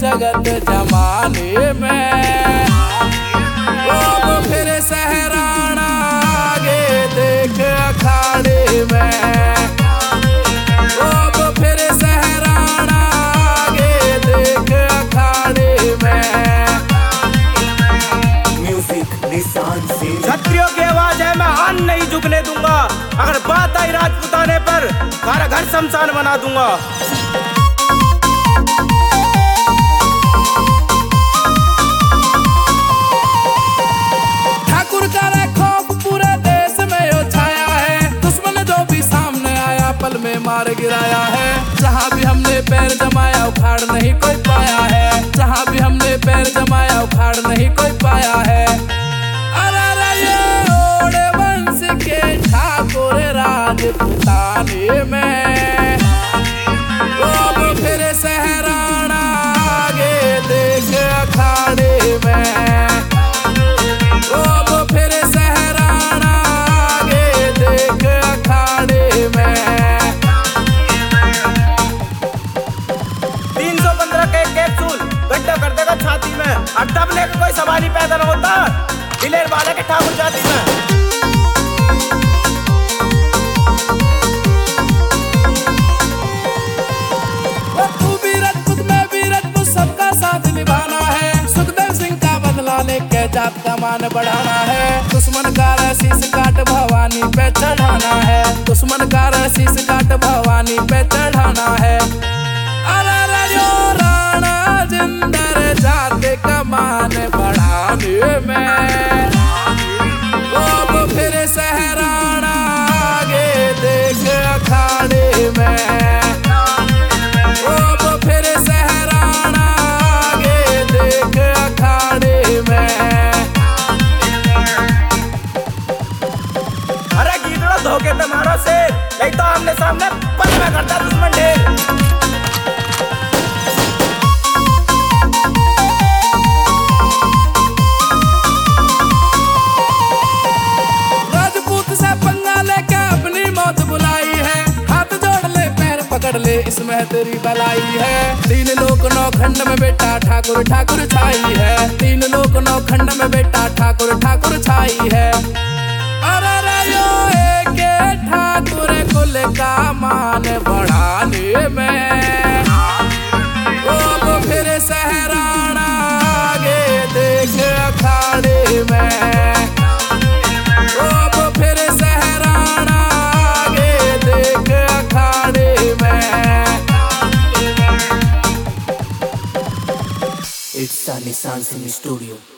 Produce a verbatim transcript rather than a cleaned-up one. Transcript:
जगत जमाने में। अब फिर सहराना आगे देख अखाड़े में। अब फिर सहराना आगे देख अखाड़े में। म्यूजिक निशान से क्षत्रियों की आवाज है, मैं आन नहीं झुकने दूंगा। अगर बात आई राजपूताने पर सारा घर शमशान बना दूंगा। ठाकुर का खौफ पूरे देश में यो छाया है। दुश्मन जो भी सामने आया पल में मार गिराया है। जहाँ भी हमने पैर जमाया उखाड़ नहीं कोई पाया है। जहाँ भी हमने पैर जमाया उखाड़ नहीं कोई पाया है। अरे ये ओड़े वंश के ठाकुर राजपूताने में। अब फिर सहराना आगे देख अखाड़े में। अब फिर सहराना आगे देख अखाड़े में। तीन सौ पंद्रह का एक कैप्सूल गड्ढा कर देगा छाती में, और दबने का कोई सवाल ही पैदा न होता दिलेर वाले के ठाकुर जाति में। तू भी राजपूत में भी राजपूत, सबका साथ निभाना है। सुखदेव सिंह का बदला लेके जात का मान बढ़ाना है। दुश्मन का शीश काट भवानी पे चढ़ाना है। दुश्मन का शीश काट भवानी पे चढ़ाना है। अरे राजो राणा जिंदर जाते का मान बढ़ाने में। अब फिर सहराना आगे देख अखाड़े में। अब फिर सहराना आगे देख अखाड़े में। अरे गीदड़ो धोखे ते मारो से, नहीं तो आमने सामने पल में करता दुश्मन ढेर। राजपूत से पंगा लेके अपनी मौत बुलाई है। हाथ जोड़ ले पैर पकड़ ले इसमें तेरी भलाई है। तीन लोक नौ खंड में बेटा ठाकुर ठाकुर छाई है। तीन लोक नौ खंड में बेटा ठाकुर ठाकुर छाई है। अरे राजो एक ठाकुर कुल का मान बढ़ाने में। अब फिर सहराना आगे देख अखाड़े में। अब फिर सहराना आगे देख अखाड़े में। इट्स निशान सिंह स्टूडियो।